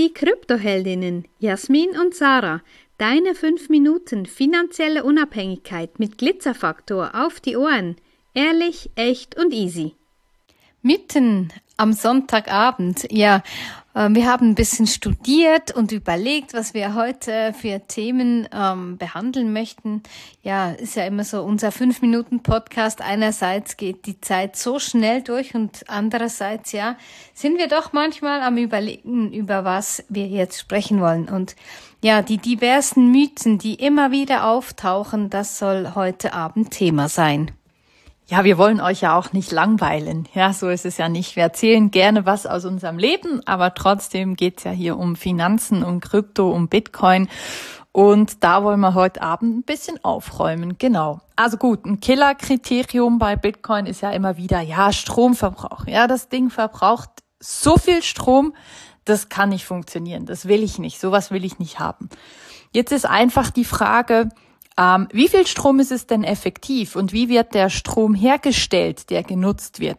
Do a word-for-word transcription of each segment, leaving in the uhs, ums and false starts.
Die Kryptoheldinnen Jasmin und Sarah. Deine fünf Minuten finanzielle Unabhängigkeit mit Glitzerfaktor auf die Ohren. Ehrlich, echt und easy. Mitten am Sonntagabend, ja, äh, wir haben ein bisschen studiert und überlegt, was wir heute für Themen ähm, behandeln möchten. Ja, ist ja immer so unser fünf Minuten Podcast. Einerseits geht die Zeit so schnell durch und andererseits, ja, sind wir doch manchmal am Überlegen, über was wir jetzt sprechen wollen. Und ja, die diversen Mythen, die immer wieder auftauchen, das soll heute Abend Thema sein. Ja, wir wollen euch ja auch nicht langweilen. Ja, so ist es ja nicht. Wir erzählen gerne was aus unserem Leben, aber trotzdem geht's ja hier um Finanzen, um Krypto, um Bitcoin. Und da wollen wir heute Abend ein bisschen aufräumen. Genau. Also gut, ein Killerkriterium bei Bitcoin ist ja immer wieder, ja, Stromverbrauch. Ja, das Ding verbraucht so viel Strom, das kann nicht funktionieren. Das will ich nicht. Sowas will ich nicht haben. Jetzt ist einfach die Frage, Ähm, wie viel Strom ist es denn effektiv und wie wird der Strom hergestellt, der genutzt wird?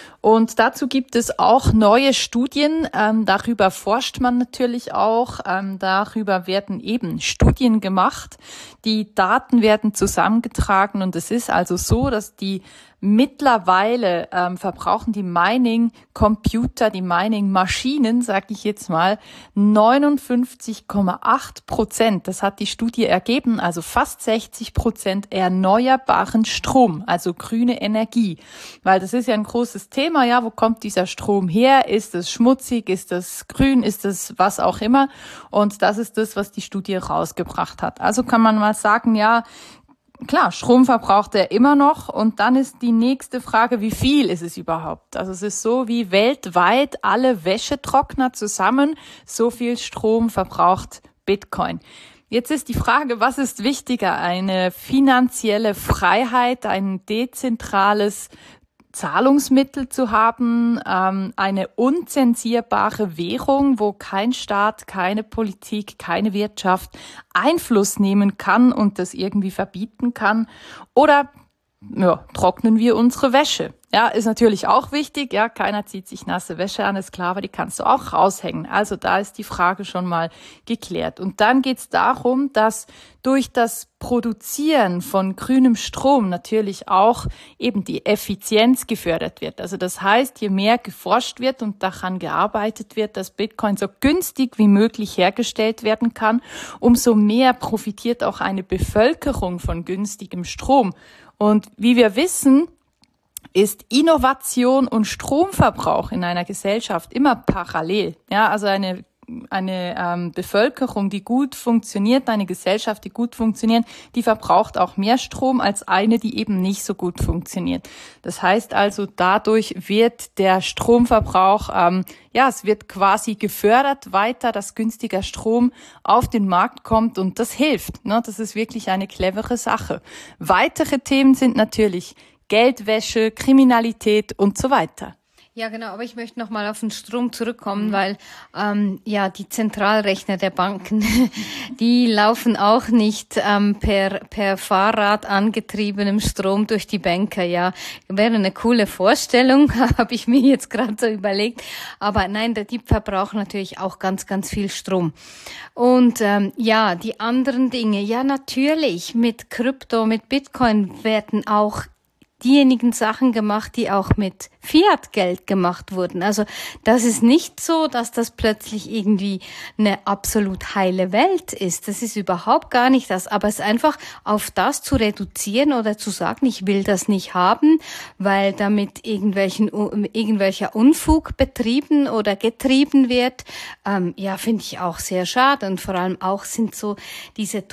Und dazu gibt es auch neue Studien, ähm, darüber forscht man natürlich auch, ähm, darüber werden eben Studien gemacht, die Daten werden zusammengetragen und es ist also so, dass die mittlerweile ähm, verbrauchen die Mining-Computer, die Mining-Maschinen, sage ich jetzt mal, neunundfünfzig Komma acht Prozent. Das hat die Studie ergeben, also fast sechzig Prozent erneuerbaren Strom, also grüne Energie. Weil das ist ja ein großes Thema, ja, wo kommt dieser Strom her? Ist es schmutzig? Ist es grün? Ist es was auch immer? Und das ist das, was die Studie rausgebracht hat. Also kann man mal sagen, ja, klar, Strom verbraucht er immer noch und dann ist die nächste Frage, wie viel ist es überhaupt? Also es ist so, wie weltweit alle Wäschetrockner zusammen so viel Strom verbraucht Bitcoin. Jetzt ist die Frage, was ist wichtiger? Eine finanzielle Freiheit, ein dezentrales Zahlungsmittel zu haben, ähm, eine unzensierbare Währung, wo kein Staat, keine Politik, keine Wirtschaft Einfluss nehmen kann und das irgendwie verbieten kann, oder ja, trocknen wir unsere Wäsche. Ja, ist natürlich auch wichtig. Ja, keiner zieht sich nasse Wäsche an, ist klar, aber die kannst du auch raushängen. Also da ist die Frage schon mal geklärt. Und dann geht's darum, dass durch das Produzieren von grünem Strom natürlich auch eben die Effizienz gefördert wird. Also das heißt, je mehr geforscht wird und daran gearbeitet wird, dass Bitcoin so günstig wie möglich hergestellt werden kann, umso mehr profitiert auch eine Bevölkerung von günstigem Strom. Und wie wir wissen, ist Innovation und Stromverbrauch in einer Gesellschaft immer parallel. Ja, also eine eine ähm, Bevölkerung, die gut funktioniert, eine Gesellschaft, die gut funktioniert, die verbraucht auch mehr Strom als eine, die eben nicht so gut funktioniert. Das heißt also, dadurch wird der Stromverbrauch, ähm, ja, es wird quasi gefördert weiter, dass günstiger Strom auf den Markt kommt und das hilft. Ne? Das ist wirklich eine clevere Sache. Weitere Themen sind natürlich Geldwäsche, Kriminalität und so weiter. Ja, genau, aber ich möchte noch mal auf den Strom zurückkommen, mhm. weil ähm, ja die Zentralrechner der Banken, die laufen auch nicht ähm, per per Fahrrad angetriebenem Strom durch die Bänke. Ja, wäre eine coole Vorstellung, habe ich mir jetzt gerade so überlegt. Aber nein, die verbrauchen natürlich auch ganz ganz viel Strom. Und ähm, ja, die anderen Dinge, ja natürlich mit Krypto, mit Bitcoin werden auch diejenigen Sachen gemacht, die auch mit Fiat-Geld gemacht wurden. Also das ist nicht so, dass das plötzlich irgendwie eine absolut heile Welt ist. Das ist überhaupt gar nicht das. Aber es einfach auf das zu reduzieren oder zu sagen, ich will das nicht haben, weil damit irgendwelchen irgendwelcher Unfug betrieben oder getrieben wird, ähm, ja, finde ich auch sehr schade. Und vor allem auch sind so diese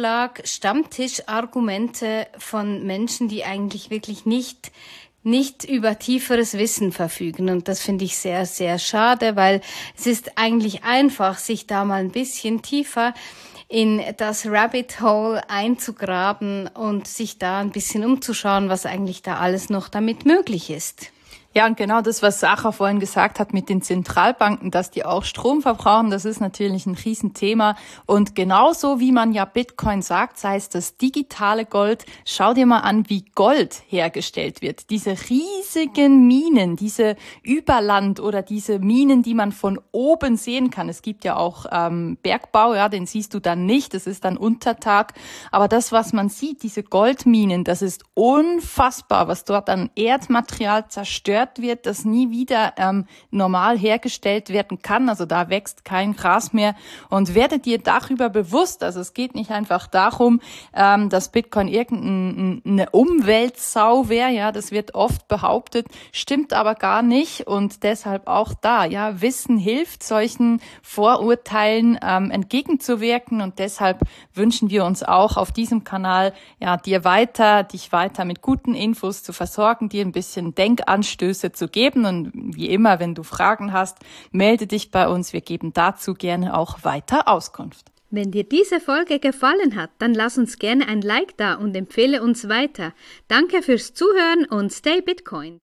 Totschlag-Stammtisch-Argumente von Menschen, die eigentlich wirklich nicht nicht über tieferes Wissen verfügen. Und das finde ich sehr, sehr schade, weil es ist eigentlich einfach, sich da mal ein bisschen tiefer in das Rabbit Hole einzugraben und sich da ein bisschen umzuschauen, was eigentlich da alles noch damit möglich ist. Ja, und genau das, was Sarah vorhin gesagt hat mit den Zentralbanken, dass die auch Strom verbrauchen, das ist natürlich ein Riesenthema. Und genauso wie man ja Bitcoin sagt, sei es das digitale Gold, schau dir mal an, wie Gold hergestellt wird. Diese riesigen Minen, diese Überland- oder diese Minen, die man von oben sehen kann. Es gibt ja auch ähm, Bergbau, ja, den siehst du dann nicht, das ist dann Untertag. Aber das, was man sieht, diese Goldminen, das ist unfassbar, was dort an Erdmaterial zerstört wird, das nie wieder ähm, normal hergestellt werden kann. Also da wächst kein Gras mehr. Und werde dir darüber bewusst, also es geht nicht einfach darum, ähm, dass Bitcoin irgendeine Umweltsau wäre. Ja, das wird oft behauptet, stimmt aber gar nicht. Und deshalb auch da, ja, Wissen hilft, solchen Vorurteilen ähm, entgegenzuwirken. Und deshalb wünschen wir uns auch auf diesem Kanal, ja, dir weiter, dich weiter mit guten Infos zu versorgen, dir ein bisschen Denkanstöße zu geben. Und wie immer, wenn du Fragen hast, melde dich bei uns. Wir geben dazu gerne auch weiter Auskunft. Wenn dir diese Folge gefallen hat, dann lass uns gerne ein Like da und empfehle uns weiter. Danke fürs Zuhören und stay Bitcoin.